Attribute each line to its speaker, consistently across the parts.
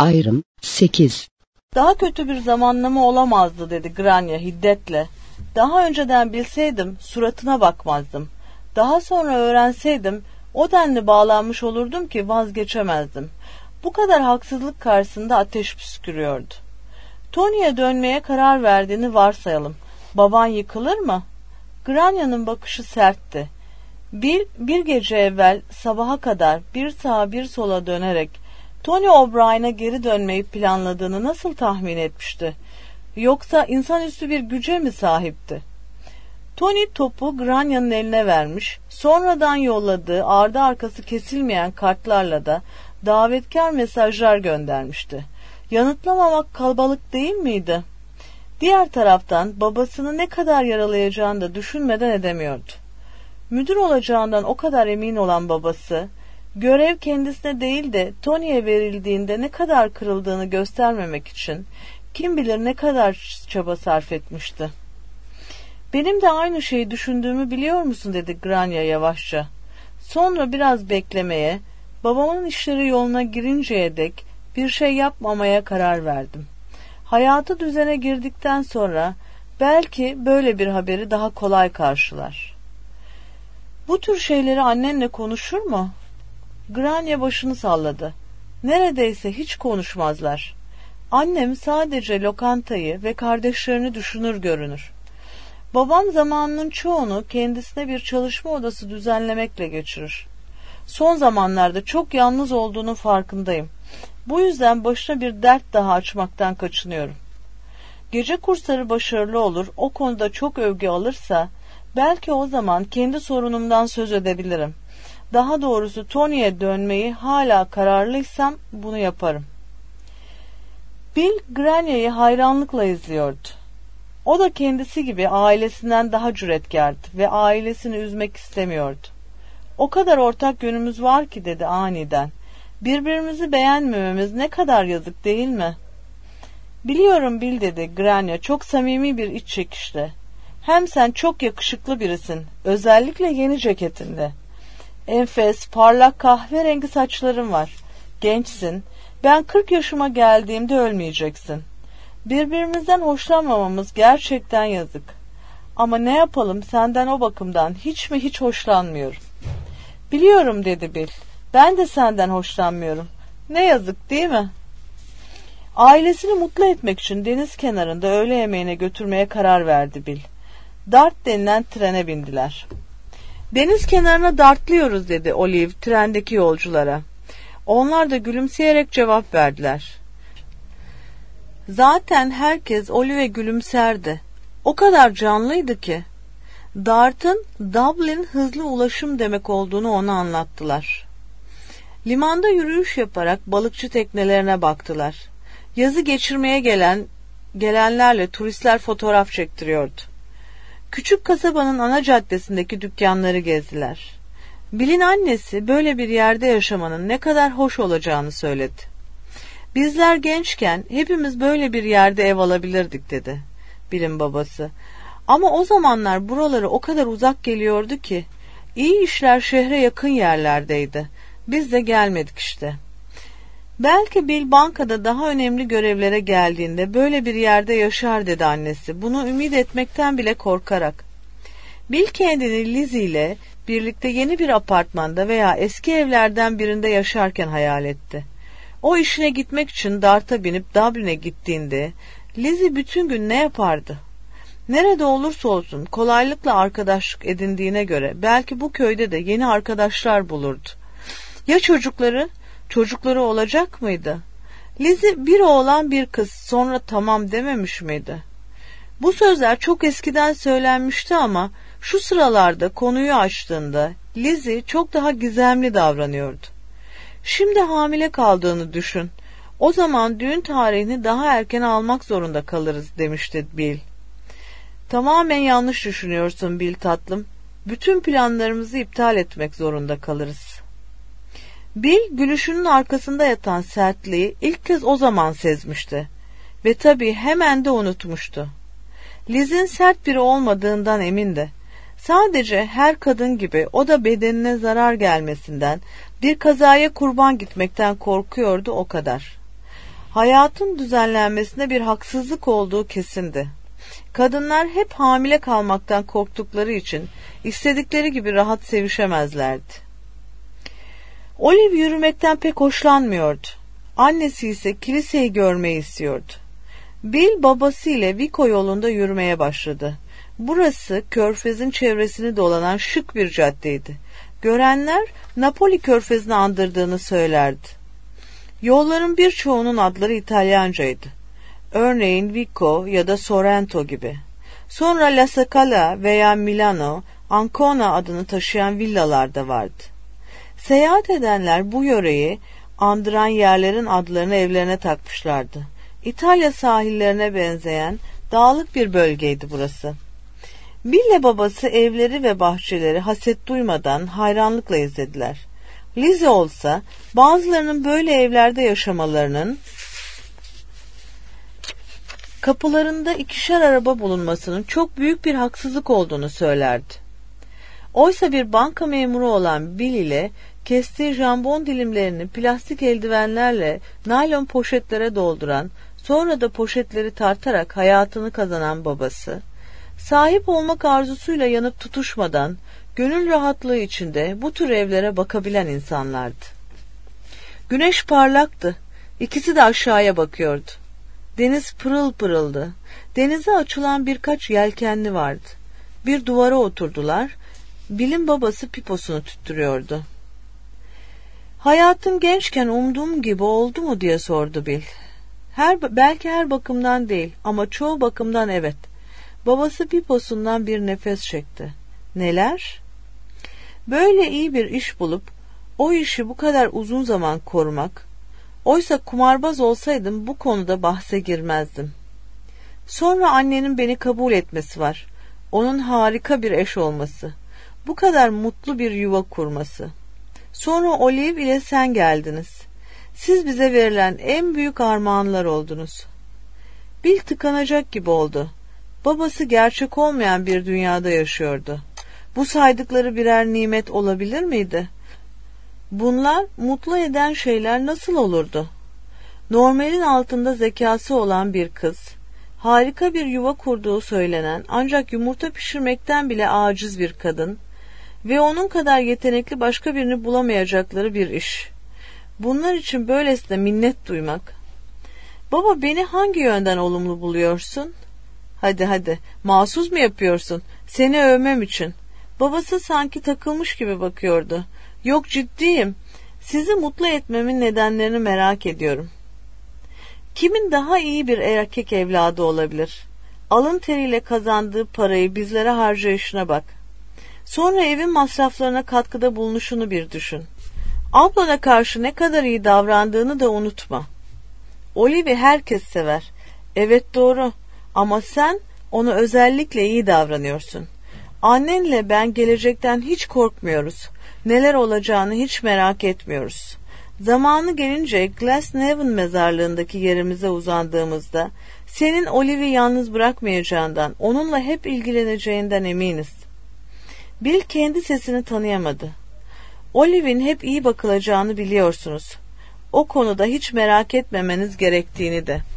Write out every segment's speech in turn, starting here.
Speaker 1: Ayrım 8.
Speaker 2: Daha kötü bir zamanlama olamazdı dedi Grania hiddetle. Daha önceden bilseydim suratına bakmazdım. Daha sonra öğrenseydim o denli bağlanmış olurdum ki vazgeçemezdim. Bu kadar haksızlık karşısında ateş püskürüyordu. Tony'ye dönmeye karar verdiğini varsayalım. Baban yıkılır mı? Grania'nın bakışı sertti. Bir gece evvel sabaha kadar bir sağa bir sola dönerek Tony O'Brien'a geri dönmeyi planladığını nasıl tahmin etmişti? Yoksa insanüstü bir güce mi sahipti? Tony topu Grania'nın eline vermiş, sonradan yolladığı ardı arkası kesilmeyen kartlarla da davetkar mesajlar göndermişti. Yanıtlamamak kalabalık değil miydi? Diğer taraftan babasını ne kadar yaralayacağını da düşünmeden edemiyordu. Müdür olacağından o kadar emin olan babası, görev kendisine değil de Tony'ye verildiğinde ne kadar kırıldığını göstermemek için kim bilir ne kadar çaba sarf etmişti. Benim de aynı şeyi düşündüğümü biliyor musun dedi Grania yavaşça. Sonra biraz beklemeye, babamın işleri yoluna girinceye dek bir şey yapmamaya karar verdim. Hayatı düzene girdikten sonra belki böyle bir haberi daha kolay karşılar. Bu tür şeyleri annenle konuşur mu? Grania başını salladı. Neredeyse hiç konuşmazlar. Annem sadece lokantayı ve kardeşlerini düşünür görünür. Babam zamanının çoğunu kendisine bir çalışma odası düzenlemekle geçirir. Son zamanlarda çok yalnız olduğunun farkındayım. Bu yüzden başına bir dert daha açmaktan kaçınıyorum. Gece kursları başarılı olur, o konuda çok övgü alırsa, belki o zaman kendi sorunumdan söz edebilirim. Daha doğrusu Tony'ye dönmeyi hala kararlıysam bunu yaparım. Bill Grania'yı hayranlıkla izliyordu. O da kendisi gibi ailesinden daha cüretkardı ve ailesini üzmek istemiyordu. O kadar ortak yönümüz var ki dedi aniden. Birbirimizi beğenmememiz ne kadar yazık değil mi? Biliyorum Bill dedi Grania çok samimi bir iç çekişle. Hem sen çok yakışıklı birisin, özellikle yeni ceketinde. Enfes, parlak kahverengi saçların var. Gençsin, ben 40 yaşıma geldiğimde ölmeyeceksin. Birbirimizden hoşlanmamamız gerçekten yazık. Ama ne yapalım senden o bakımdan hiç hoşlanmıyorum. Biliyorum dedi Bill. Ben de senden hoşlanmıyorum. Ne yazık değil mi? Ailesini mutlu etmek için deniz kenarında öğle yemeğine götürmeye karar verdi Bill. Dart denilen trene bindiler. Deniz kenarına dartlıyoruz dedi Olive trendeki yolculara. Onlar da gülümseyerek cevap verdiler. Zaten herkes Olive'e gülümserdi. O kadar canlıydı ki. Dart'ın Dublin hızlı ulaşım demek olduğunu ona anlattılar. Limanda yürüyüş yaparak balıkçı teknelerine baktılar. Yazı geçirmeye gelenlerle turistler fotoğraf çektiriyordu. Küçük kasabanın ana caddesindeki dükkanları gezdiler. Bill'in annesi böyle bir yerde yaşamanın ne kadar hoş olacağını söyledi. Bizler gençken hepimiz böyle bir yerde ev alabilirdik dedi Bill'in babası. Ama o zamanlar buraları o kadar uzak geliyordu ki iyi işler şehre yakın yerlerdeydi. Biz de gelmedik işte. Belki Bill bankada daha önemli görevlere geldiğinde böyle bir yerde yaşar dedi annesi. Bunu ümit etmekten bile korkarak. Bill kendini Lizzie ile birlikte yeni bir apartmanda veya eski evlerden birinde yaşarken hayal etti. O işine gitmek için Dart'a binip Dublin'e gittiğinde Lizzie bütün gün ne yapardı? Nerede olursa olsun kolaylıkla arkadaşlık edindiğine göre belki bu köyde de yeni arkadaşlar bulurdu. Ya çocukları olacak mıydı? Lizzie bir oğlan bir kız sonra tamam dememiş miydi? Bu sözler çok eskiden söylenmişti ama şu sıralarda konuyu açtığında Lizzie çok daha gizemli davranıyordu. Şimdi hamile kaldığını düşün. O zaman düğün tarihini daha erken almak zorunda kalırız demişti Bill. Tamamen yanlış düşünüyorsun Bill tatlım. Bütün planlarımızı iptal etmek zorunda kalırız. Bill gülüşünün arkasında yatan sertliği ilk kez o zaman sezmişti. Ve tabii hemen de unutmuştu. Liz'in sert biri olmadığından emindi. Sadece her kadın gibi o da bedenine zarar gelmesinden, bir kazaya kurban gitmekten korkuyordu o kadar. Hayatın düzenlenmesinde bir haksızlık olduğu kesindi. Kadınlar hep hamile kalmaktan korktukları için istedikleri gibi rahat sevişemezlerdi. Olive yürümekten pek hoşlanmıyordu. Annesi ise kiliseyi görmeyi istiyordu. Bill babası ile Vico yolunda yürümeye başladı. Burası Körfez'in çevresini dolanan şık bir caddeydi. Görenler Napoli Körfezi'ni andırdığını söylerdi. Yolların birçoğunun adları İtalyancaydı. Örneğin Vico ya da Sorrento gibi. Sonra La Scala veya Milano, Ancona adını taşıyan villalar da vardı. Seyahat edenler bu yöreyi andıran yerlerin adlarını evlerine takmışlardı. İtalya sahillerine benzeyen dağlık bir bölgeydi burası. Bill'le babası evleri ve bahçeleri haset duymadan hayranlıkla izlediler. Lizzie olsa bazılarının böyle evlerde yaşamalarının, kapılarında ikişer araba bulunmasının çok büyük bir haksızlık olduğunu söylerdi. Oysa bir banka memuru olan Bill ile kestiği jambon dilimlerini plastik eldivenlerle naylon poşetlere dolduran, sonra da poşetleri tartarak hayatını kazanan babası, sahip olmak arzusuyla yanıp tutuşmadan, gönül rahatlığı içinde bu tür evlere bakabilen insanlardı. Güneş parlaktı. İkisi de aşağıya bakıyordu. Deniz pırıl pırıldı. Denize açılan birkaç yelkenli vardı. Bir duvara oturdular. Bill'in babası piposunu tüttürüyordu. Hayatın gençken umduğum gibi oldu mu diye sordu Bill. Belki her bakımdan değil ama çoğu bakımdan evet. Babası piposundan bir nefes çekti. Neler? Böyle iyi bir iş bulup o işi bu kadar uzun zaman korumak. Oysa kumarbaz olsaydım bu konuda bahse girmezdim. Sonra annenin beni kabul etmesi var. Onun harika bir eş olması. Bu kadar mutlu bir yuva kurması. Sonra Olive ile sen geldiniz. Siz bize verilen en büyük armağanlar oldunuz. Bill tıkanacak gibi oldu. Babası gerçek olmayan bir dünyada yaşıyordu. Bu saydıkları birer nimet olabilir miydi? Bunlar mutlu eden şeyler nasıl olurdu? Normalin altında zekası olan bir kız, harika bir yuva kurduğu söylenen ancak yumurta pişirmekten bile aciz bir kadın ve onun kadar yetenekli başka birini bulamayacakları bir iş. Bunlar için böylesine minnet duymak. Baba, beni hangi yönden olumlu buluyorsun? Hadi, mahsus mu yapıyorsun? Seni övmem için. Babası sanki takılmış gibi bakıyordu. Yok, ciddiyim. Sizi mutlu etmemin nedenlerini merak ediyorum. Kimin daha iyi bir erkek evladı olabilir? Alın teriyle kazandığı parayı bizlere harcayışına bak. Sonra evin masraflarına katkıda bulunuşunu bir düşün. Ablana karşı ne kadar iyi davrandığını da unutma. Olive'i herkes sever. Evet, doğru. Ama sen ona özellikle iyi davranıyorsun. Annenle ben gelecekten hiç korkmuyoruz. Neler olacağını hiç merak etmiyoruz. Zamanı gelince Glasnevin mezarlığındaki yerimize uzandığımızda senin Olive'i yalnız bırakmayacağından, onunla hep ilgileneceğinden eminiz. Bill kendi sesini tanıyamadı. Olive'in hep iyi bakılacağını biliyorsunuz. O konuda hiç merak etmemeniz gerektiğini de.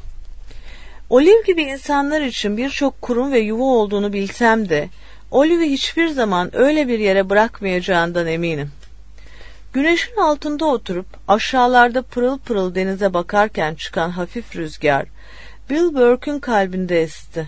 Speaker 2: Olive gibi insanlar için birçok kurum ve yuva olduğunu bilsem de Olive'i hiçbir zaman öyle bir yere bırakmayacağından eminim. Güneşin altında oturup aşağılarda pırıl pırıl denize bakarken çıkan hafif rüzgar Bill Burke'ün kalbinde esti.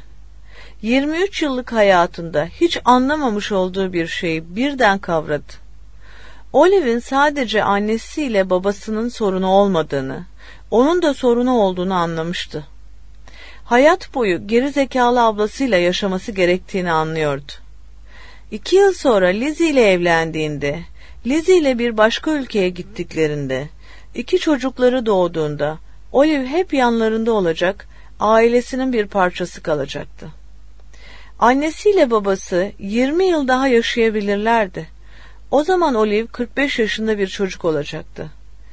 Speaker 2: 23 yıllık hayatında hiç anlamamış olduğu bir şeyi birden kavradı. Olive'in sadece annesiyle babasının sorunu olmadığını, onun da sorunu olduğunu anlamıştı. Hayat boyu geri zekalı ablasıyla yaşaması gerektiğini anlıyordu. 2 yıl sonra Lizzie ile evlendiğinde, Lizzie ile bir başka ülkeye gittiklerinde, 2 çocukları doğduğunda, Olive hep yanlarında olacak, ailesinin bir parçası kalacaktı. Annesiyle babası 20 yıl daha yaşayabilirlerdi. O zaman Olive 45 yaşında bir çocuk olacaktı.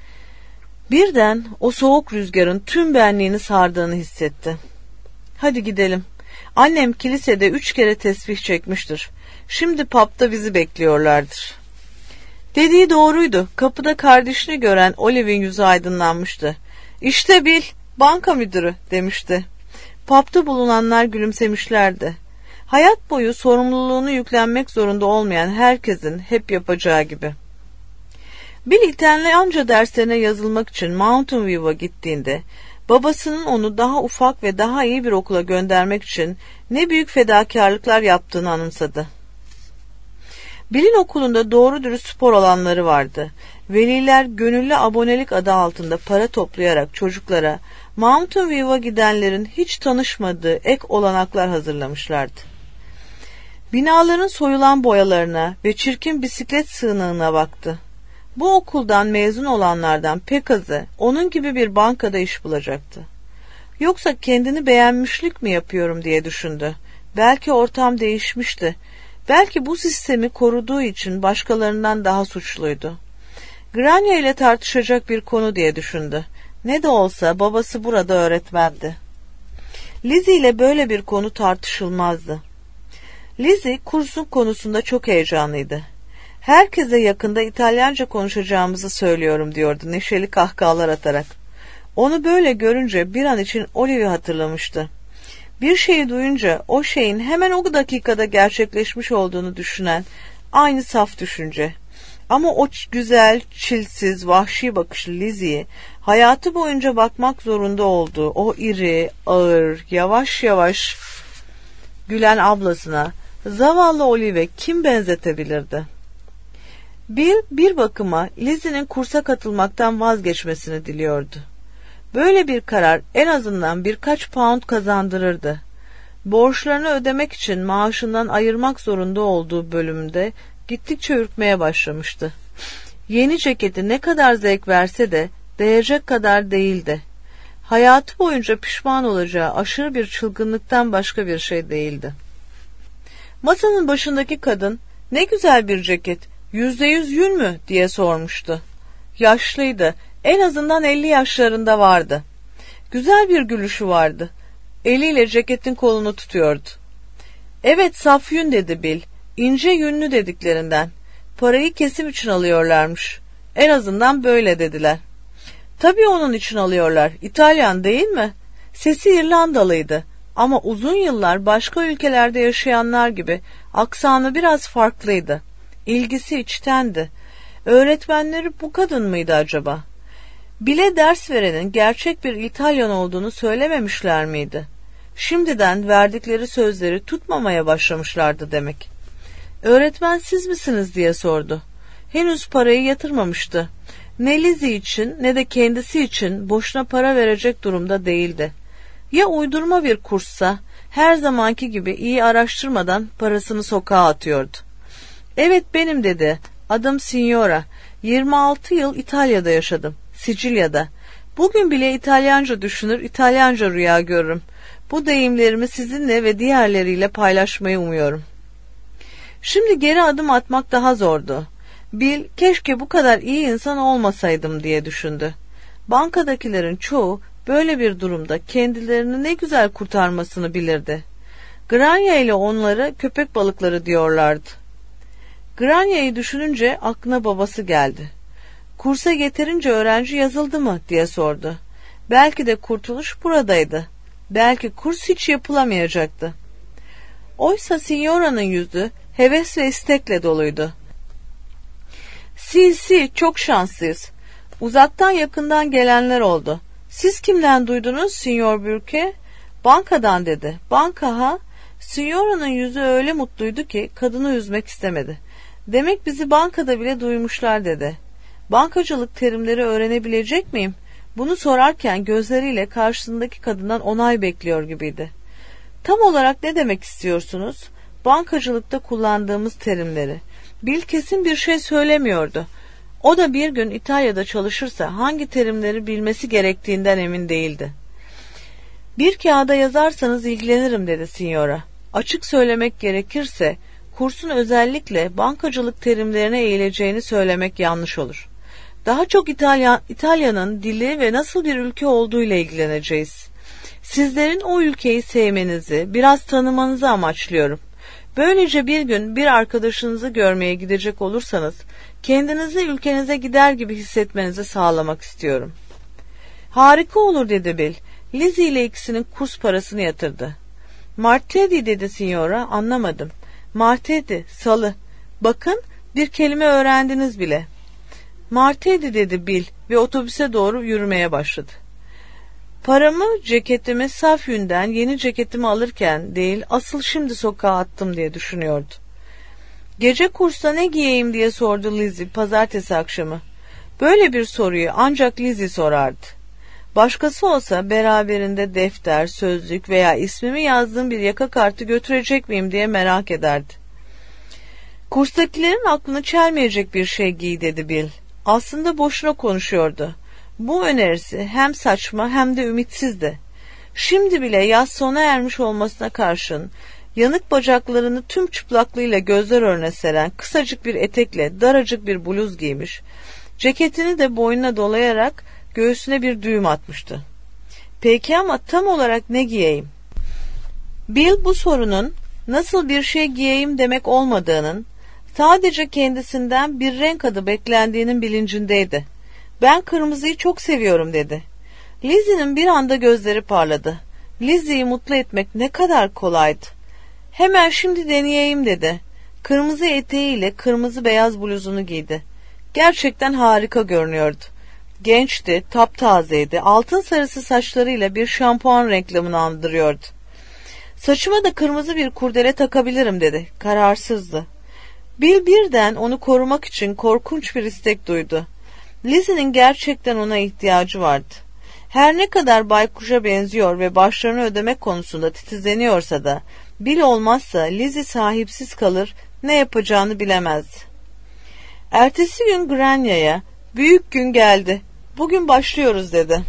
Speaker 2: Birden o soğuk rüzgarın tüm benliğini sardığını hissetti. Hadi gidelim. Annem kilisede 3 kere tesbih çekmiştir. Şimdi pub'da bizi bekliyorlardır. Dediği doğruydu. Kapıda kardeşini gören Olive'in yüzü aydınlanmıştı. İşte Bill, Banka müdürü demişti. Pub'da bulunanlar gülümsemişlerdi. Hayat boyu sorumluluğunu yüklenmek zorunda olmayan herkesin hep yapacağı gibi. Bill İtalyanca derslerine yazılmak için Mountain View'a gittiğinde babasının onu daha ufak ve daha iyi bir okula göndermek için ne büyük fedakarlıklar yaptığını anımsadı. Bill'in okulunda doğru dürüst spor alanları vardı. Veliler gönüllü abonelik adı altında para toplayarak çocuklara Mountain View'a gidenlerin hiç tanışmadığı ek olanaklar hazırlamışlardı. Binaların soyulan boyalarına ve çirkin bisiklet sığınağına baktı. Bu okuldan mezun olanlardan pek azı onun gibi bir bankada iş bulacaktı. Yoksa kendini beğenmişlik mi yapıyorum diye düşündü. Belki ortam değişmişti. Belki bu sistemi koruduğu için başkalarından daha suçluydu. Grania ile tartışacak bir konu diye düşündü. Ne de olsa babası burada öğretmendi. Lizzie ile böyle bir konu tartışılmazdı. Lizzie kursun konusunda çok heyecanlıydı. Herkese yakında İtalyanca konuşacağımızı söylüyorum diyordu neşeli kahkahalar atarak. Onu böyle görünce bir an için Olive'i hatırlamıştı. Bir şeyi duyunca o şeyin hemen o dakikada gerçekleşmiş olduğunu düşünen aynı saf düşünce. Ama o güzel, çilsiz, vahşi bakışlı Lizzie'yi hayatı boyunca bakmak zorunda olduğu o iri, ağır, yavaş yavaş gülen ablasına zavallı Olive kim benzetebilirdi? Bill bir bakıma Lizzie'nin kursa katılmaktan vazgeçmesini diliyordu. Böyle bir karar en azından birkaç pound kazandırırdı. Borçlarını ödemek için maaşından ayırmak zorunda olduğu bölümde gittikçe ürkmeye başlamıştı. Yeni ceketi ne kadar zevk verse de değecek kadar değildi. Hayatı boyunca pişman olacağı aşırı bir çılgınlıktan başka bir şey değildi. Masanın başındaki kadın ne güzel bir ceket, %100 yün mü diye sormuştu. Yaşlıydı, en azından 50 yaşlarında vardı. Güzel bir gülüşü vardı. Eliyle ceketin kolunu tutuyordu. Evet saf yün dedi Bill. İnce yünlü dediklerinden. Parayı kesim için alıyorlarmış. En azından böyle dediler. Tabii onun için alıyorlar. İtalyan değil mi? Sesi İrlandalıydı. Ama uzun yıllar başka ülkelerde yaşayanlar gibi aksanı biraz farklıydı. İlgisi içtendi. Öğretmenleri bu kadın mıydı acaba? Bile ders verenin gerçek bir İtalyan olduğunu söylememişler miydi? Şimdiden verdikleri sözleri tutmamaya başlamışlardı demek. Öğretmen siz misiniz diye sordu. Henüz parayı yatırmamıştı. Ne Lizzie için ne de kendisi için boşuna para verecek durumda değildi. Ya uydurma bir kurssa her zamanki gibi iyi araştırmadan parasını sokağa atıyordu. Evet benim dedi. Adım Signora. 26 yıl İtalya'da yaşadım. Sicilya'da. Bugün bile İtalyanca düşünür, İtalyanca rüya görürüm. Bu deyimlerimi sizinle ve diğerleriyle paylaşmayı umuyorum. Şimdi geri adım atmak daha zordu. Bill, keşke bu kadar iyi insan olmasaydım diye düşündü. Bankadakilerin çoğu böyle bir durumda kendilerini ne güzel kurtarmasını bilirdi. Grania ile onları köpek balıkları diyorlardı. Grania'yı düşününce aklına babası geldi. Kursa yeterince öğrenci yazıldı mı diye sordu. Belki de kurtuluş buradaydı. Belki kurs hiç yapılamayacaktı. Oysa Signora'nın yüzü heves ve istekle doluydu. Si, çok şanslıyız. Uzaktan yakından gelenler oldu. Siz kimden duydunuz Signor Burke? Bankadan dedi. Banka ha? Signora'nın yüzü öyle mutluydu ki kadını üzmek istemedi. Demek bizi bankada bile duymuşlar dedi. Bankacılık terimleri öğrenebilecek miyim? Bunu sorarken gözleriyle karşısındaki kadından onay bekliyor gibiydi. Tam olarak ne demek istiyorsunuz? Bankacılıkta kullandığımız terimleri. Bill kesin bir şey söylemiyordu. O da bir gün İtalya'da çalışırsa hangi terimleri bilmesi gerektiğinden emin değildi. Bir kağıda yazarsanız ilgilenirim dedi Signora. Açık söylemek gerekirse kursun özellikle bankacılık terimlerine eğileceğini söylemek yanlış olur. Daha çok İtalya'nın dili ve nasıl bir ülke olduğuyla ilgileneceğiz. Sizlerin o ülkeyi sevmenizi, biraz tanımanızı amaçlıyorum. Böylece bir gün bir arkadaşınızı görmeye gidecek olursanız, kendinizi ülkenize gider gibi hissetmenizi sağlamak istiyorum. Harika olur dedi Bill. Lizzie ile ikisinin kurs parasını yatırdı. Martedi dedi Signora, anlamadım. Martedi, salı. Bakın bir kelime öğrendiniz bile. Martedi dedi Bill ve otobüse doğru yürümeye başladı. Paramı ceketimi saf yünden yeni ceketimi alırken değil, asıl şimdi sokağa attım diye düşünüyordu. Gece kursta ne giyeyim diye sordu Lizzie pazartesi akşamı. Böyle bir soruyu ancak Lizzie sorardı. Başkası olsa beraberinde defter, sözlük veya ismimi yazdığım bir yaka kartı götürecek miyim diye merak ederdi. Kurstakilerin aklını çelmeyecek bir şey giy dedi Bill. Aslında boşuna konuşuyordu. Bu önerisi hem saçma hem de ümitsizdi. Şimdi bile yaz sona ermiş olmasına karşın yanık bacaklarını tüm çıplaklığıyla gözler önüne seren kısacık bir etekle daracık bir bluz giymiş, ceketini de boynuna dolayarak göğsüne bir düğüm atmıştı. Peki ama tam olarak ne giyeyim? Bill bu sorunun nasıl bir şey giyeyim demek olmadığının, sadece kendisinden bir renk adı beklendiğinin bilincindeydi. Ben kırmızıyı çok seviyorum dedi. Lizzie'nin bir anda gözleri parladı. Lizzie'yi mutlu etmek ne kadar kolaydı. Hemen şimdi deneyeyim dedi. Kırmızı eteğiyle kırmızı beyaz bluzunu giydi. Gerçekten harika görünüyordu. Gençti, taptazeydi, altın sarısı saçlarıyla bir şampuan reklamını andırıyordu. Saçıma da kırmızı bir kurdele takabilirim dedi. Kararsızdı. Bill birden onu korumak için korkunç bir istek duydu. Lizzie'nin gerçekten ona ihtiyacı vardı. Her ne kadar baykuşa benziyor ve başlarını ödemek konusunda titizleniyorsa da Bill olmazsa Lizzie sahipsiz kalır, ne yapacağını bilemezdi. Ertesi gün Grania'ya büyük gün geldi. Bugün başlıyoruz dedi.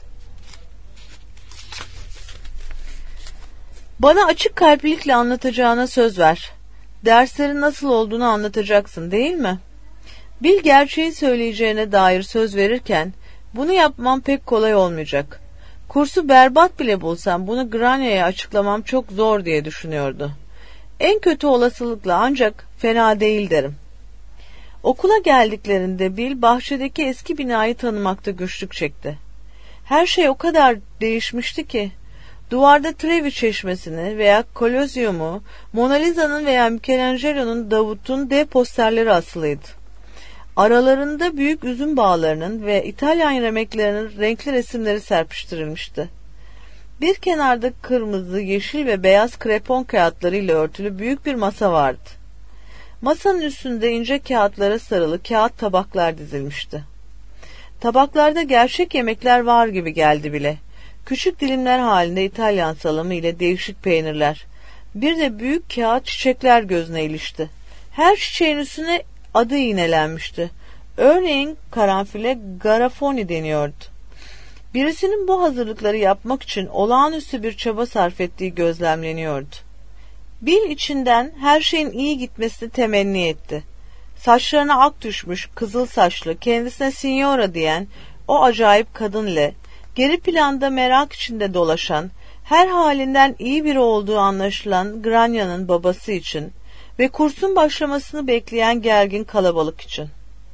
Speaker 2: Bana açık kalplilikle anlatacağına söz ver. Derslerin nasıl olduğunu anlatacaksın değil mi? Bill gerçeği söyleyeceğine dair söz verirken bunu yapmam pek kolay olmayacak. Kursu berbat bile bulsam bunu Grania'ya açıklamam çok zor diye düşünüyordu. En kötü olasılıkla ancak fena değil derim. Okula geldiklerinde Bill bahçedeki eski binayı tanımakta güçlük çekti. Her şey o kadar değişmişti ki duvarda Trevi çeşmesini veya Kolozyumu, Mona Lisa'nın veya Michelangelo'nun Davut'un dev posterleri asılıydı. Aralarında büyük üzüm bağlarının ve İtalyan yemeklerinin renkli resimleri serpiştirilmişti. Bir kenarda kırmızı, yeşil ve beyaz krepon kağıtlarıyla örtülü büyük bir masa vardı. Masanın üstünde ince kağıtlara sarılı kağıt tabaklar dizilmişti. Tabaklarda gerçek yemekler var gibi geldi bile. Küçük dilimler halinde İtalyan salamı ile değişik peynirler. Bir de büyük kağıt çiçekler gözüne ilişti. Her çiçeğin üstüne adı iğnelenmişti. Örneğin karanfile garafoni deniyordu. Birisinin bu hazırlıkları yapmak için olağanüstü bir çaba sarf ettiği gözlemleniyordu. Bill içinden her şeyin iyi gitmesini temenni etti. Saçlarına ak düşmüş, kızıl saçlı, kendisine Signora diyen o acayip kadın ile geri planda merak içinde dolaşan, her halinden iyi biri olduğu anlaşılan Grania'nın babası için ve kursun başlamasını bekleyen gergin kalabalık için.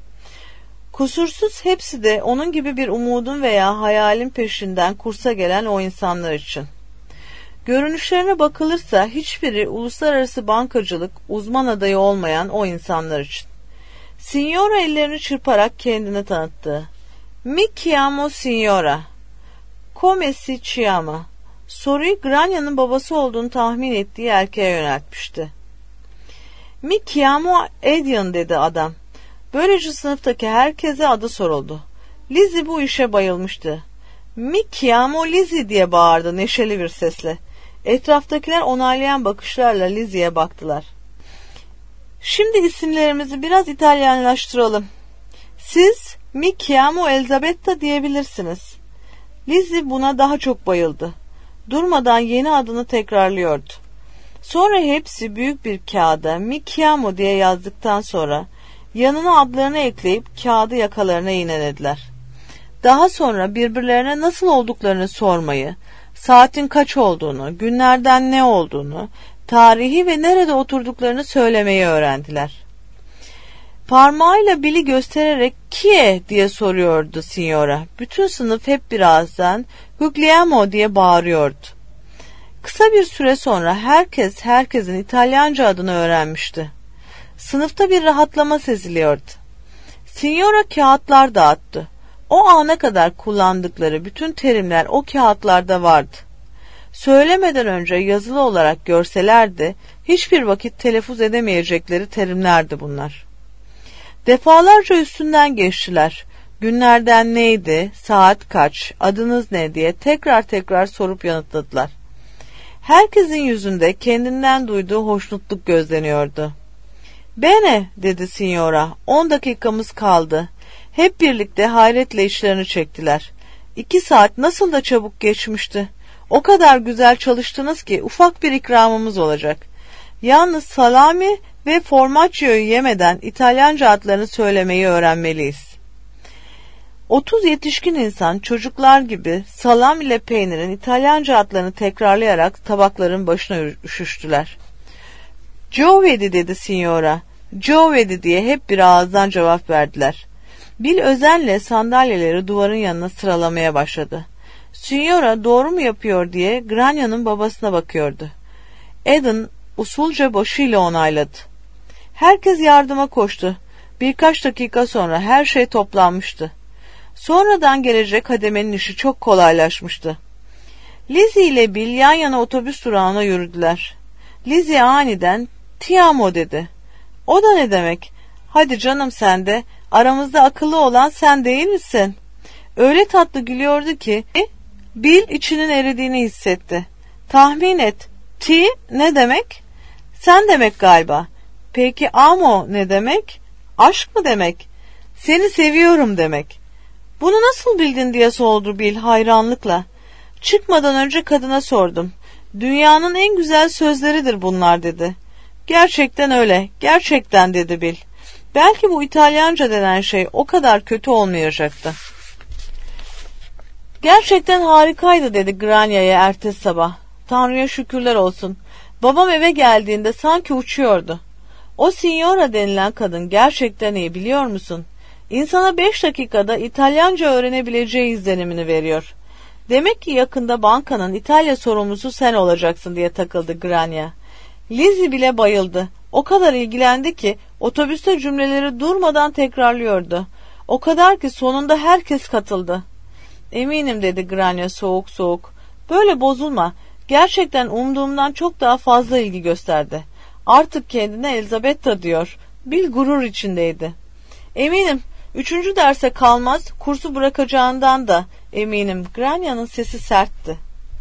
Speaker 2: Kusursuz hepsi de onun gibi bir umudun veya hayalin peşinden kursa gelen o insanlar için. Görünüşlerine bakılırsa hiçbiri uluslararası bankacılık uzman adayı olmayan o insanlar için. Signora ellerini çırparak kendini tanıttı. Mi chiamo Signora. Come si chiama? Soruyu Grania'nın babası olduğunu tahmin ettiği erkeğe yöneltmişti. Mi chiamo Edion dedi adam. Böylece sınıftaki herkese adı soruldu. Lizzie bu işe bayılmıştı. Mi chiamo Lizzie diye bağırdı neşeli bir sesle. Etraftakiler onaylayan bakışlarla Lizzie'ye baktılar. Şimdi isimlerimizi biraz İtalyanlaştıralım. Siz Mi chiamo Elisabetta diyebilirsiniz. Lizzie buna daha çok bayıldı. Durmadan yeni adını tekrarlıyordu. Sonra hepsi büyük bir kağıda Mi chiamo diye yazdıktan sonra yanına adlarını ekleyip kağıdı yakalarına iğnelediler. Daha sonra birbirlerine nasıl olduklarını sormayı, saatin kaç olduğunu, günlerden ne olduğunu, tarihi ve nerede oturduklarını söylemeyi öğrendiler. Parmağıyla Bill'i göstererek "Kie?" diye soruyordu Signora. Bütün sınıf hep bir ağızdan "Guglielmo" diye bağırıyordu. Kısa bir süre sonra herkes herkesin İtalyanca adını öğrenmişti. Sınıfta bir rahatlama seziliyordu. Signora kağıtlar dağıttı. O ana kadar kullandıkları bütün terimler o kağıtlarda vardı. Söylemeden önce yazılı olarak görselerdi, hiçbir vakit telaffuz edemeyecekleri terimlerdi bunlar. Defalarca üstünden geçtiler. Günlerden neydi, saat kaç, adınız ne diye tekrar sorup yanıtladılar. Herkesin yüzünde kendinden duyduğu hoşnutluk gözleniyordu. "Bene," dedi Signora, 10 dakikamız kaldı. Hep birlikte hayretle içlerini çektiler. 2 saat nasıl da çabuk geçmişti. O kadar güzel çalıştınız ki ufak bir ikramımız olacak. Yalnız salami ve formaggio'yu yemeden İtalyanca adlarını söylemeyi öğrenmeliyiz. 30 yetişkin insan çocuklar gibi salam ile peynirin İtalyanca adlarını tekrarlayarak tabakların başına üşüştüler. "Giovedì," dedi Signora. "Giovedì," diye hep bir ağızdan cevap verdiler. Bill özenle sandalyeleri duvarın yanına sıralamaya başladı. Signora doğru mu yapıyor diye Grania'nın babasına bakıyordu. Eden usulca başıyla onayladı. Herkes yardıma koştu. Birkaç dakika sonra her şey toplanmıştı. Sonradan gelecek hademenin işi çok kolaylaşmıştı. Lizzie ile Bill yan yana otobüs durağına yürüdüler. Lizzie aniden "Ti amo" dedi. "O da ne demek?" "Hadi canım sen de. Aramızda akıllı olan sen değil misin?" Öyle tatlı gülüyordu ki Bill içinin eridiğini hissetti. "Tahmin et. Ti ne demek?" "Sen demek galiba." "Peki amo ne demek?" "Aşk mı demek?" "Seni seviyorum demek." "Bunu nasıl bildin?" diye sordu Bill hayranlıkla. "Çıkmadan önce kadına sordum. Dünyanın en güzel sözleridir bunlar," dedi. "Gerçekten öyle, gerçekten," dedi Bill. Belki bu İtalyanca denen şey o kadar kötü olmayacaktı. "Gerçekten harikaydı," dedi Grania'ya ertesi sabah. "Tanrı'ya şükürler olsun. Babam eve geldiğinde sanki uçuyordu. O Signora denilen kadın gerçekten iyi, biliyor musun? İnsana 5 dakikada İtalyanca öğrenebileceği izlenimini veriyor. Demek ki yakında bankanın İtalya sorumlusu sen olacaksın," diye takıldı Grania. Lizzie bile bayıldı. O kadar ilgilendi ki otobüste cümleleri durmadan tekrarlıyordu. O kadar ki sonunda herkes katıldı. "Eminim," dedi Grania soğuk soğuk. "Böyle bozulma. Gerçekten umduğumdan çok daha fazla ilgi gösterdi. Artık kendine Elizabetta diyor." Bill gurur içindeydi. "Eminim 3. derse kalmaz, kursu bırakacağından da eminim." Grania'nın sesi sertti.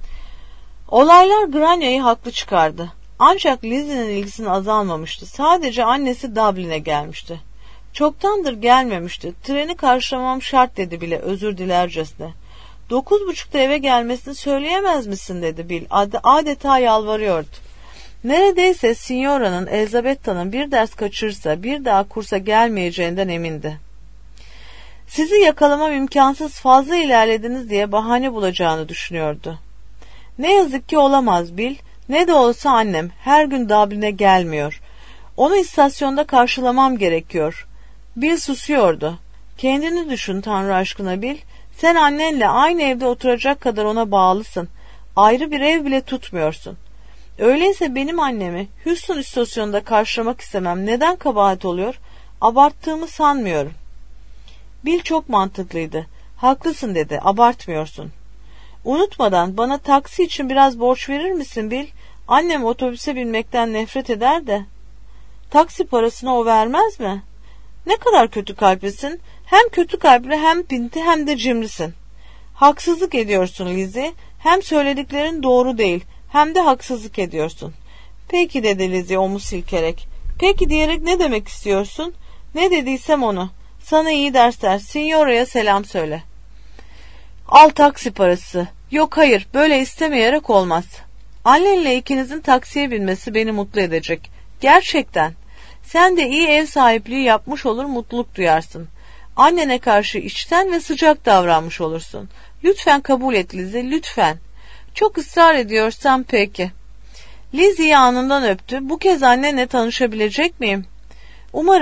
Speaker 2: Olaylar Grania'yı haklı çıkardı. Ancak Lizzie'nin ilgisini azalmamıştı. Sadece annesi Dublin'e gelmişti. "Çoktandır gelmemişti. Treni karşılamam şart," dedi bile özür dilercesine. 9.30'da eve gelmesini söyleyemez misin?" dedi Bill. Adeta yalvarıyordu. Neredeyse Signora'nın Elizabetta'nın bir ders kaçırırsa bir daha kursa gelmeyeceğinden emindi. "Sizi yakalamam imkansız, fazla ilerlediniz," diye bahane bulacağını düşünüyordu. "Ne yazık ki olamaz Bill. Ne de olsa annem her gün Dublin'e gelmiyor. Onu istasyonda karşılamam gerekiyor." Bill susuyordu. "Kendini düşün Tanrı aşkına Bill. Sen annenle aynı evde oturacak kadar ona bağlısın. Ayrı bir ev bile tutmuyorsun. Öyleyse benim annemi Houston istasyonunda karşılamak istemem neden kabahat oluyor? Abarttığımı sanmıyorum." Bill çok mantıklıydı. "Haklısın," dedi. "Abartmıyorsun. Unutmadan bana taksi için biraz borç verir misin Bill? Annem otobüse binmekten nefret eder de." "Taksi parasını o vermez mi?" "Ne kadar kötü kalplisin. Hem kötü kalpli hem pinti hem de cimrisin." "Haksızlık ediyorsun Lizzie. Hem söylediklerin doğru değil hem de haksızlık ediyorsun." "Peki," dedi Lizzie omuz silkerek. "Peki diyerek ne demek istiyorsun?" "Ne dediysem onu. Sana iyi dersler. Signora'ya selam söyle." "Al taksi parası." "Yok hayır, böyle istemeyerek olmaz. Annenle ikinizin taksiye binmesi beni mutlu edecek. Gerçekten. Sen de iyi ev sahipliği yapmış olur, mutluluk duyarsın. Annene karşı içten ve sıcak davranmış olursun. Lütfen kabul et Lizzie, lütfen." "Çok ısrar ediyorsan peki." Lizzie'yi anından öptü. "Bu kez annenle tanışabilecek miyim?" "Umarım.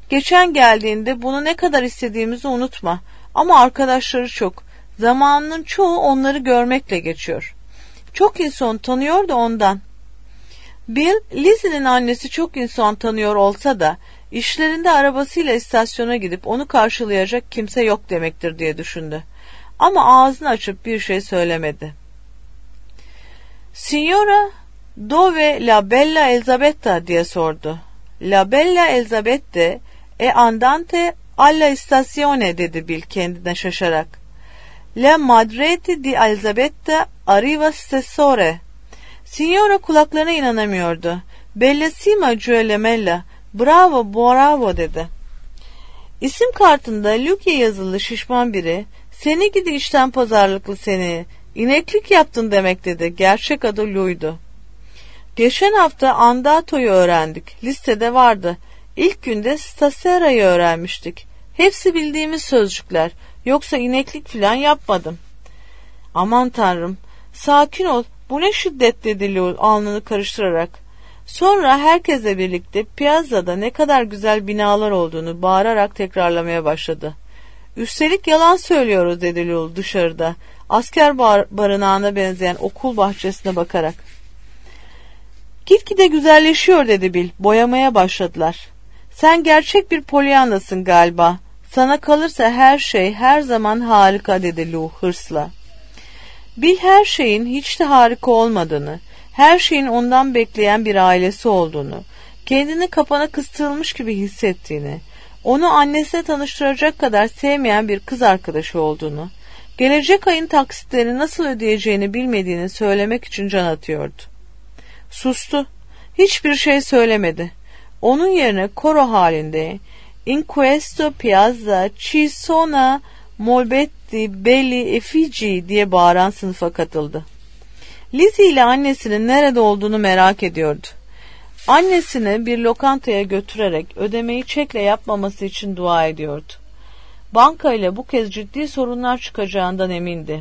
Speaker 2: Geçen geldiğinde bunu ne kadar istediğimizi unutma. Ama arkadaşları çok. Zamanının çoğu onları görmekle geçiyor. Çok insan tanıyor da ondan. Bill, Lizzie'nin annesi çok insan tanıyor olsa da işlerinde arabasıyla istasyona gidip onu karşılayacak kimse yok demektir diye düşündü. Ama ağzını açıp bir şey söylemedi. Signora, dove la bella Elisabetta diye sordu. La bella Elisabetta andante alla stazione dedi Bill kendine şaşarak. La madreti di Elisabetta arriva stessore. Signora kulaklarına inanamıyordu. Bellissima Giuliamella, bravo bravo dedi. İsim kartında Lucia yazılı şişman biri, seni gidi işten pazarlıklı seni, ineklik yaptın demek dedi. Gerçek adı Lou'ydu. Geçen hafta Andato'yu öğrendik. Listede vardı. İlk günde Stasera'yı öğrenmiştik. Hepsi bildiğimiz sözcükler. Yoksa ineklik filan yapmadım. Aman tanrım. Sakin ol. Bu ne şiddet dedi Lou alnını karıştırarak. Sonra herkesle birlikte piyazzada ne kadar güzel binalar olduğunu bağırarak tekrarlamaya başladı. Üstelik yalan söylüyoruz dedi Lou dışarıda. Asker barınağına benzeyen okul bahçesine bakarak. Gitgide güzelleşiyor dedi Bill. Boyamaya başladılar. Sen gerçek bir Pollyanna'sın galiba. Sana kalırsa her şey her zaman harika dedi Lou hırsla. Bill her şeyin hiç de harika olmadığını, her şeyin ondan bekleyen bir ailesi olduğunu, kendini kapana kıstırılmış gibi hissettiğini, onu annesine tanıştıracak kadar sevmeyen bir kız arkadaşı olduğunu, gelecek ayın taksitlerini nasıl ödeyeceğini bilmediğini söylemek için can atıyordu. Sustu. Hiçbir şey söylemedi. Onun yerine koro halinde "In questo piazza ci sono molbetti belli effigie" diye bağıran sınıfa katıldı. Lizzie ile annesinin nerede olduğunu merak ediyordu. Annesini bir lokantaya götürerek ödemeyi çekle yapmaması için dua ediyordu. Banka ile bu kez ciddi sorunlar çıkacağından emindi.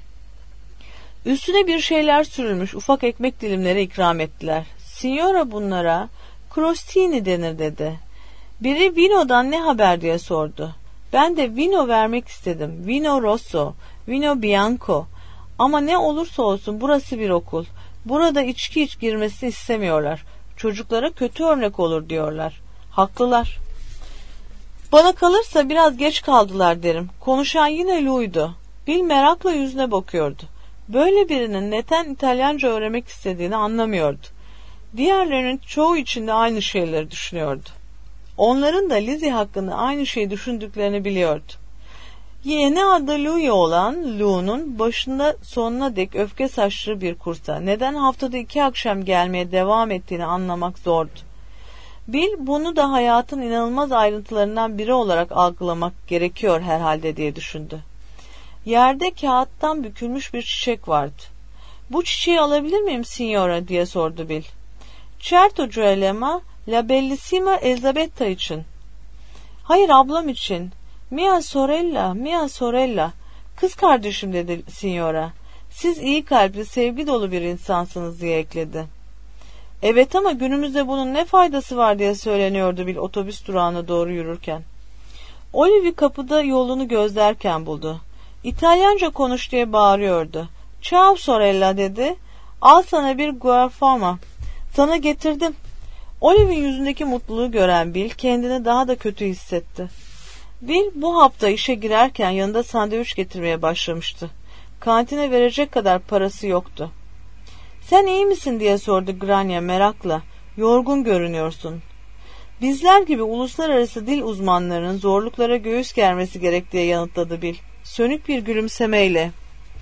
Speaker 2: Üstüne bir şeyler sürülmüş ufak ekmek dilimleri ikram ettiler. Signora bunlara crostini denir dedi. Biri vinodan ne haber diye sordu. Ben de vino vermek istedim. Vino rosso, vino bianco. Ama ne olursa olsun burası bir okul. Burada içki girmesini istemiyorlar. Çocuklara kötü örnek olur diyorlar. Haklılar. Bana kalırsa biraz geç kaldılar derim. Konuşan yine Lou'ydu. Bill merakla yüzüne bakıyordu. Böyle birinin neden İtalyanca öğrenmek istediğini anlamıyordu. Diğerlerinin çoğu içinde aynı şeyleri düşünüyordu. Onların da Lizzie hakkında aynı şeyi düşündüklerini biliyordu. Yeni adı Louie olan Lou'nun başında sonuna dek öfke saçlı bir kursa neden haftada 2 akşam gelmeye devam ettiğini anlamak zordu. Bill bunu da hayatın inanılmaz ayrıntılarından biri olarak algılamak gerekiyor herhalde diye düşündü. Yerde kağıttan bükülmüş bir çiçek vardı. Bu çiçeği alabilir miyim signora diye sordu Bill. Certo Giuliana, la bellissima Elisabetta için. Hayır ablam için. Mia sorella, mia sorella. Kız kardeşim dedi signora. Siz iyi kalpli, sevgi dolu bir insansınız diye ekledi. Evet ama günümüzde bunun ne faydası var diye söyleniyordu Bill otobüs durağına doğru yürürken. Olivia kapıda yolunu gözlerken buldu. İtalyanca konuş diye bağırıyordu. Ciao sorella dedi. Al sana bir guarfama. Sana getirdim. Olive'in yüzündeki mutluluğu gören Bill kendini daha da kötü hissetti. Bill bu hafta işe girerken yanında sandviç getirmeye başlamıştı. Kantine verecek kadar parası yoktu. Sen iyi misin diye sordu Grania merakla. Yorgun görünüyorsun. Bizler gibi uluslararası dil uzmanlarının zorluklara göğüs germesi gerek diye yanıtladı Bill. Sönük bir gülümsemeyle.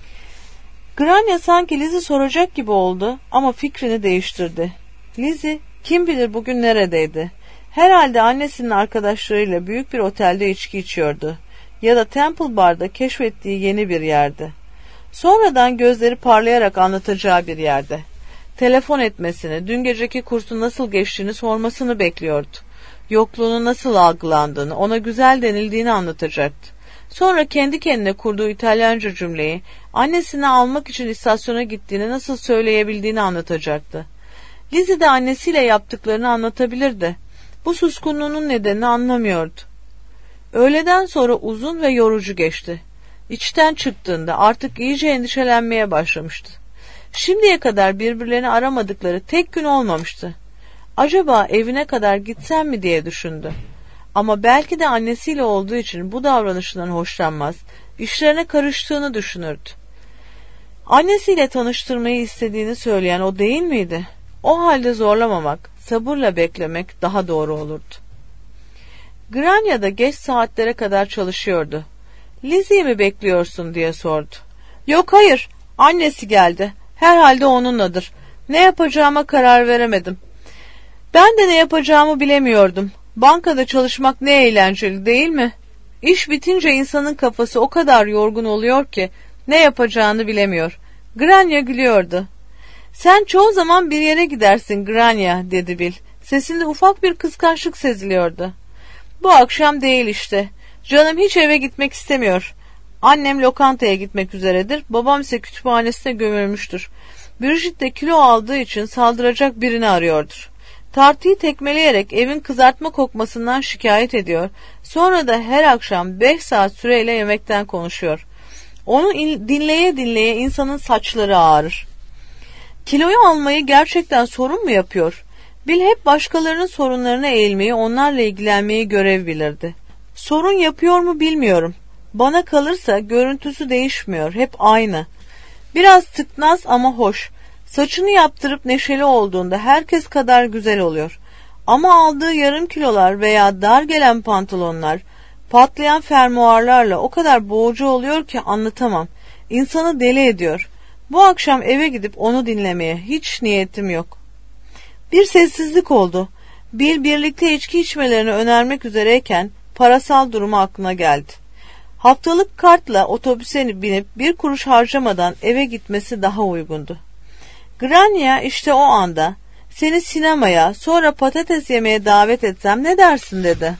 Speaker 2: Grania sanki Lizzie soracak gibi oldu ama fikrini değiştirdi. Lizzie kim bilir bugün neredeydi? Herhalde annesinin arkadaşlarıyla büyük bir otelde içki içiyordu. Ya da Temple Bar'da keşfettiği yeni bir yerde. Sonradan gözleri parlayarak anlatacağı bir yerde. Telefon etmesini, dün geceki kursun nasıl geçtiğini sormasını bekliyordu. Yokluğunu nasıl algılandığını, ona güzel denildiğini anlatacaktı. Sonra kendi kendine kurduğu İtalyanca cümleyi, annesini almak için istasyona gittiğini nasıl söyleyebildiğini anlatacaktı. Lizzie de annesiyle yaptıklarını anlatabilirdi. Bu suskunluğunun nedenini anlamıyordu. Öğleden sonra uzun ve yorucu geçti. İçten çıktığında artık iyice endişelenmeye başlamıştı. Şimdiye kadar birbirlerini aramadıkları tek gün olmamıştı. Acaba evine kadar gitsem mi diye düşündü. Ama belki de annesiyle olduğu için bu davranışından hoşlanmaz, işlerine karıştığını düşünürdü. Annesiyle tanıştırmayı istediğini söyleyen o değil miydi? O halde zorlamamak, sabırla beklemek daha doğru olurdu. Granya'da geç saatlere kadar çalışıyordu. Lizzie'yi mi bekliyorsun diye sordu. Yok, hayır, annesi geldi. Herhalde onunladır. Ne yapacağıma karar veremedim. Ben de ne yapacağımı bilemiyordum. Bankada çalışmak ne eğlenceli değil mi? İş bitince insanın kafası o kadar yorgun oluyor ki ne yapacağını bilemiyor. Granya gülüyordu. Sen çoğu zaman bir yere gidersin Granya, dedi Bill. Sesinde ufak bir kıskançlık seziliyordu. Bu akşam değil işte. Canım hiç eve gitmek istemiyor. Annem lokantaya gitmek üzeredir. Babam ise kütüphanesine gömülmüştür. Bridget de kilo aldığı için saldıracak birini arıyordur. Tartıyı tekmeleyerek evin kızartma kokmasından şikayet ediyor. Sonra da her akşam 5 saat süreyle yemekten konuşuyor. Onu dinleye dinleye insanın saçları ağrır. Kiloyu almayı gerçekten sorun mu yapıyor? Bill hep başkalarının sorunlarına eğilmeyi, onlarla ilgilenmeyi görev bilirdi. Sorun yapıyor mu bilmiyorum. Bana kalırsa görüntüsü değişmiyor, hep aynı. Biraz tıknaz ama hoş. Saçını yaptırıp neşeli olduğunda herkes kadar güzel oluyor. Ama aldığı yarım kilolar veya dar gelen pantolonlar, patlayan fermuarlarla o kadar boğucu oluyor ki anlatamam. İnsanı deli ediyor. Bu akşam eve gidip onu dinlemeye hiç niyetim yok. Bir sessizlik oldu. Bill birlikte içki içmelerini önermek üzereyken parasal durumu aklına geldi. Haftalık kartla otobüse binip 1 kuruş harcamadan eve gitmesi daha uygundu. Granya işte o anda seni sinemaya, sonra patates yemeye davet etsem ne dersin dedi.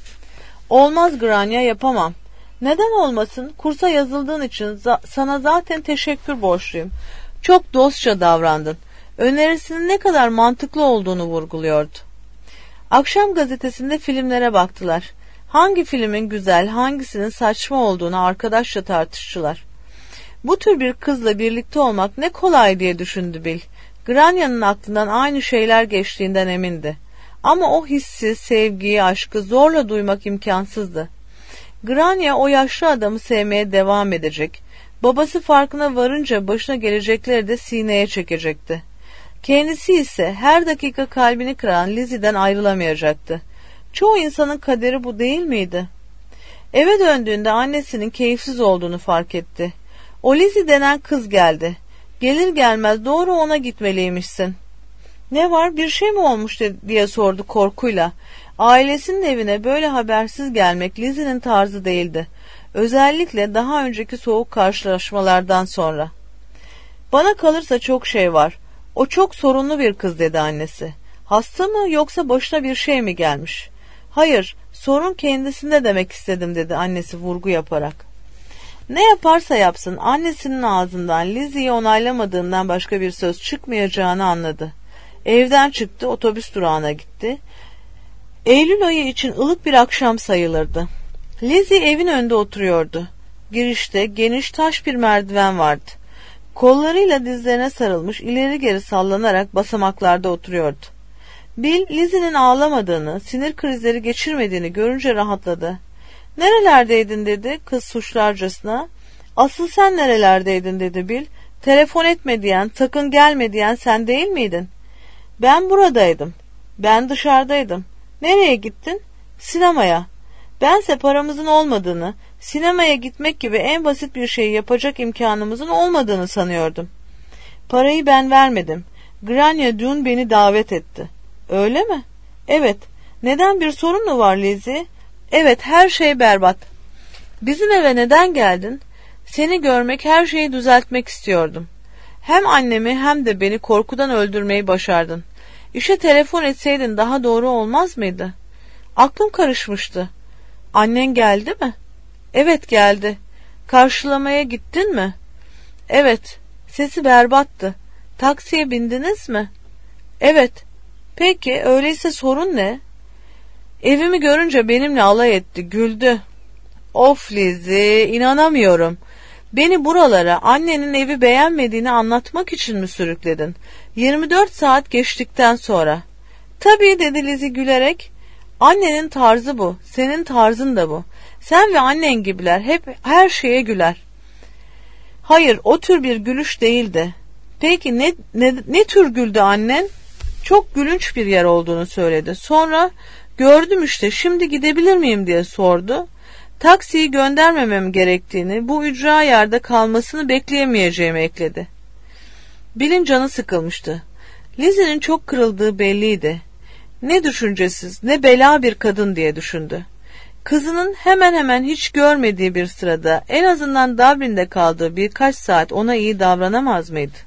Speaker 2: Olmaz Granya, yapamam. Neden olmasın? Kursa yazıldığın için sana zaten teşekkür borçluyum. Çok dostça davrandın. Önerisinin ne kadar mantıklı olduğunu vurguluyordu. Akşam gazetesinde filmlere baktılar. Hangi filmin güzel, hangisinin saçma olduğunu arkadaşça tartıştılar. Bu tür bir kızla birlikte olmak ne kolay diye düşündü Bill. Granya'nın aklından aynı şeyler geçtiğinden emindi. Ama o hissi, sevgiyi, aşkı zorla duymak imkansızdı. Granya o yaşlı adamı sevmeye devam edecek. Babası farkına varınca başına gelecekleri de sineye çekecekti. Kendisi ise her dakika kalbini kıran Lizzie'den ayrılamayacaktı. Çoğu insanın kaderi bu değil miydi? Eve döndüğünde annesinin keyifsiz olduğunu fark etti. O Lizzie denen kız geldi. Gelir gelmez doğru ona gitmeliymişsin. Ne var, bir şey mi olmuş diye sordu korkuyla. Ailesinin evine böyle habersiz gelmek Lizzie'nin tarzı değildi. Özellikle daha önceki soğuk karşılaşmalardan sonra. Bana kalırsa çok şey var. O çok sorunlu bir kız, dedi annesi. Hasta mı yoksa başına bir şey mi gelmiş? Hayır, sorun kendisinde demek istedim, dedi annesi vurgu yaparak. Ne yaparsa yapsın annesinin ağzından Lizzie'yi onaylamadığından başka bir söz çıkmayacağını anladı. Evden çıktı, otobüs durağına gitti. Eylül ayı için ılık bir akşam sayılırdı. Lizzie evin önünde oturuyordu. Girişte geniş taş bir merdiven vardı. Kollarıyla dizlerine sarılmış ileri geri sallanarak basamaklarda oturuyordu. Bill, Lizzie'nin ağlamadığını, sinir krizleri geçirmediğini görünce rahatladı. "Nerelerdeydin?" dedi kız suçlarcasına. "Asıl sen nerelerdeydin?" dedi Bill. "Telefon etme diyen, sakın gelme diyen sen değil miydin?" "Ben buradaydım." "Ben dışarıdaydım." "Nereye gittin?" "Sinemaya." "Bense paramızın olmadığını, sinemaya gitmek gibi en basit bir şeyi yapacak imkanımızın olmadığını sanıyordum." "Parayı ben vermedim. Granya dün beni davet etti." "Öyle mi?" "Evet." "Neden, bir sorun mu var Lizzie?" "Evet, her şey berbat." "Bizim eve neden geldin?" "Seni görmek, her şeyi düzeltmek istiyordum." "Hem annemi hem de beni korkudan öldürmeyi başardın. İşe telefon etseydin daha doğru olmaz mıydı?" "Aklım karışmıştı." "Annen geldi mi?" "Evet, geldi." "Karşılamaya gittin mi?" "Evet." "Sesi berbattı." "Taksiye bindiniz mi?" "Evet." "Peki öyleyse sorun ne?" Evimi görünce benimle alay etti, güldü. Of Lizzie, inanamıyorum. Beni buralara annenin evi beğenmediğini anlatmak için mi sürükledin? 24 saat geçtikten sonra. Tabii dedi Lizzie gülerek. Annenin tarzı bu, senin tarzın da bu. Sen ve annen gibiler hep her şeye güler. Hayır, o tür bir gülüş değildi. Peki ne tür güldü annen? Çok gülünç bir yer olduğunu söyledi. Sonra gördüm işte, şimdi gidebilir miyim diye sordu. Taksiyi göndermemem gerektiğini, bu ücra yerde kalmasını bekleyemeyeceğimi ekledi. Bill'in canı sıkılmıştı. Lizzie'nin çok kırıldığı belliydi. Ne düşüncesiz, ne bela bir kadın diye düşündü. Kızının hemen hemen hiç görmediği bir sırada, en azından Dublin'de kaldığı birkaç saat ona iyi davranamaz mıydı?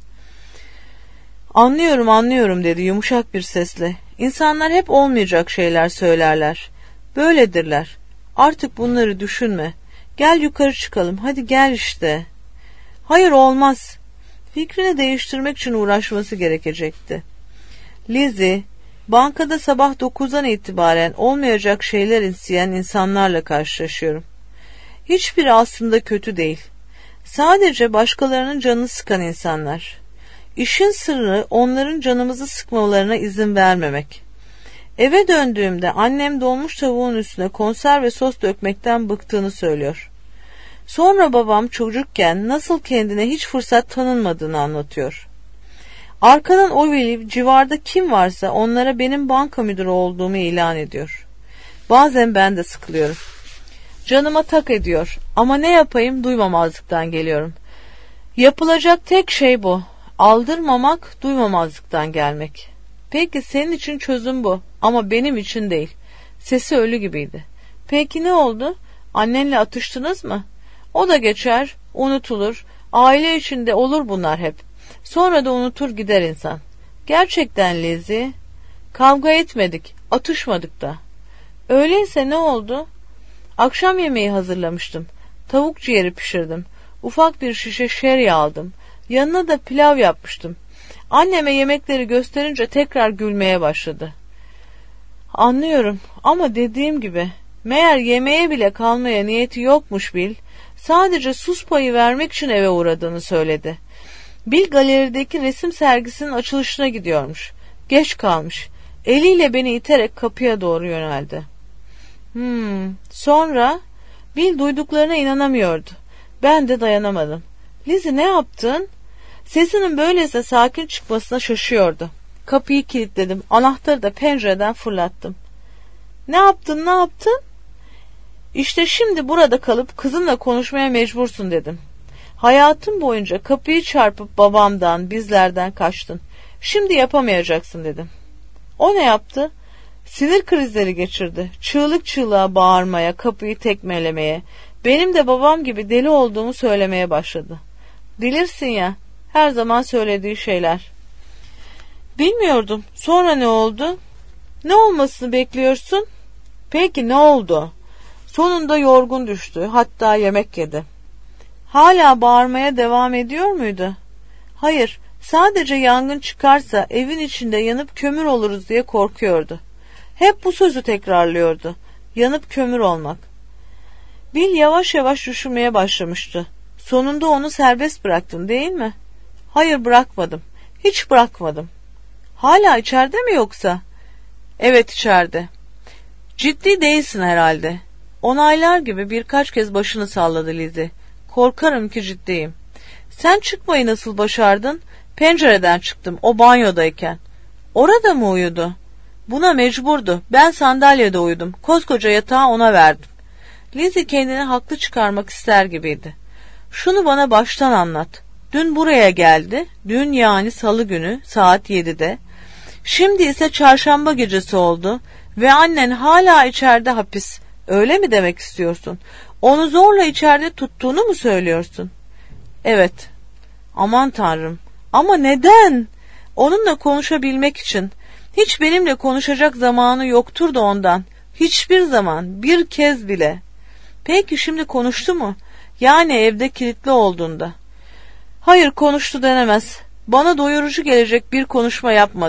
Speaker 2: Anlıyorum dedi yumuşak bir sesle. İnsanlar hep olmayacak şeyler söylerler. Böyledirler. Artık bunları düşünme. Gel yukarı çıkalım, hadi gel işte. Hayır, olmaz. Fikrini değiştirmek için uğraşması gerekecekti. Lizzie, bankada sabah 9'dan itibaren olmayacak şeyler isteyen insanlarla karşılaşıyorum. Hiçbiri aslında kötü değil. Sadece başkalarının canını sıkan insanlar. İşin sırrı onların canımızı sıkmalarına izin vermemek. Eve döndüğümde annem donmuş tavuğun üstüne konserve sos dökmekten bıktığını söylüyor. Sonra babam çocukken nasıl kendine hiç fırsat tanınmadığını anlatıyor. Arkadan o veli civarda kim varsa onlara benim banka müdürü olduğumu ilan ediyor. Bazen ben de sıkılıyorum. Canıma tak ediyor ama ne yapayım, duymamazlıktan geliyorum. Yapılacak tek şey bu. Aldırmamak, duymamazlıktan gelmek. Peki senin için çözüm bu ama benim için değil. Sesi ölü gibiydi. Peki ne oldu? Annenle atıştınız mı? O da geçer, unutulur. Aile içinde olur bunlar hep. Sonra da unutur gider insan. Gerçekten Lizzie. Kavga etmedik, atışmadık da. Öyleyse ne oldu? Akşam yemeği hazırlamıştım. Tavuk ciğeri pişirdim. Ufak bir şişe şerya aldım. Yanına da pilav yapmıştım. Anneme yemekleri gösterince tekrar gülmeye başladı. Anlıyorum ama dediğim gibi, meğer yemeğe bile kalmaya niyeti yokmuş Bill. Sadece sus payı vermek için eve uğradığını söyledi. Bill galerideki resim sergisinin açılışına gidiyormuş. Geç kalmış. Eliyle beni iterek kapıya doğru yöneldi. Sonra Bill duyduklarına inanamıyordu. Ben de dayanamadım. Lizzie, ne yaptın? Sesinin böylese sakin çıkmasına şaşıyordu. Kapıyı kilitledim. Anahtarı da pencereden fırlattım. Ne yaptın? İşte şimdi burada kalıp kızınla konuşmaya mecbursun dedim. Hayatım boyunca kapıyı çarpıp babamdan, bizlerden kaçtın. Şimdi yapamayacaksın dedim. O ne yaptı? Sinir krizleri geçirdi. Çığlık çığlığa bağırmaya, kapıyı tekmelemeye, benim de babam gibi deli olduğumu söylemeye başladı. Bilirsin ya, her zaman söylediği şeyler. Bilmiyordum. Sonra ne oldu? Ne olmasını bekliyorsun? Peki ne oldu? Sonunda yorgun düştü. Hatta yemek yedi. Hala bağırmaya devam ediyor muydu? Hayır. Sadece yangın çıkarsa evin içinde yanıp kömür oluruz diye korkuyordu. Hep bu sözü tekrarlıyordu. Yanıp kömür olmak. Bill yavaş yavaş düşünmeye başlamıştı. Sonunda onu serbest bıraktın değil mi? Hayır, bırakmadım. Hiç bırakmadım. Hala içeride mi yoksa? Evet, içeride. Ciddi değilsin herhalde. Onaylar gibi birkaç kez başını salladı Lizzie. Korkarım ki ciddiyim. Sen çıkmayı nasıl başardın? Pencereden çıktım, o banyodayken. Orada mı uyudu? Buna mecburdu. Ben sandalyede uyudum. Koskoca yatağı ona verdim. Lizzie kendini haklı çıkarmak ister gibiydi. Şunu bana baştan anlat. Dün buraya geldi. Dün, yani salı günü saat 7'de. Şimdi ise çarşamba gecesi oldu ve annen hala içeride hapis. Öyle mi demek istiyorsun? Onu zorla içeride tuttuğunu mu söylüyorsun? Evet. Aman Tanrım. Ama neden? Onunla konuşabilmek için. Hiç benimle konuşacak zamanı yoktur da ondan. Hiçbir zaman, bir kez bile. Peki şimdi konuştu mu? Yani evde kilitli olduğunda. Hayır, konuştu denemez. Bana doyurucu gelecek bir konuşma yapmadı.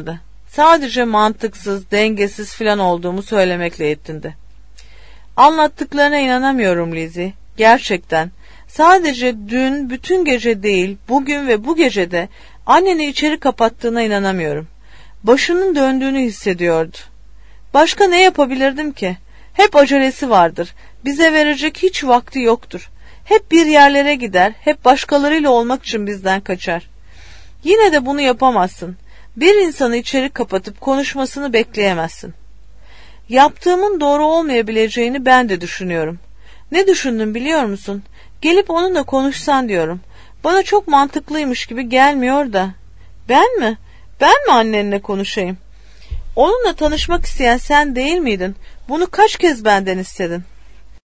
Speaker 2: Sadece mantıksız, dengesiz filan olduğumu söylemekle yetindi. Anlattıklarına inanamıyorum Lizzie. Gerçekten. Sadece dün bütün gece değil, bugün ve bu gecede anneni içeri kapattığına inanamıyorum. Başının döndüğünü hissediyordu. Başka ne yapabilirdim ki? Hep acelesi vardır. Bize verecek hiç vakti yoktur. Hep bir yerlere gider, hep başkalarıyla olmak için bizden kaçar. Yine de bunu yapamazsın. Bir insanı içeri kapatıp konuşmasını bekleyemezsin. Yaptığımın doğru olmayabileceğini ben de düşünüyorum. Ne düşündüm biliyor musun? Gelip onunla konuşsan diyorum. Bana çok mantıklıymış gibi gelmiyor da. Ben mi? Ben mi annenle konuşayım? Onunla tanışmak isteyen sen değil miydin? Bunu kaç kez benden istedin?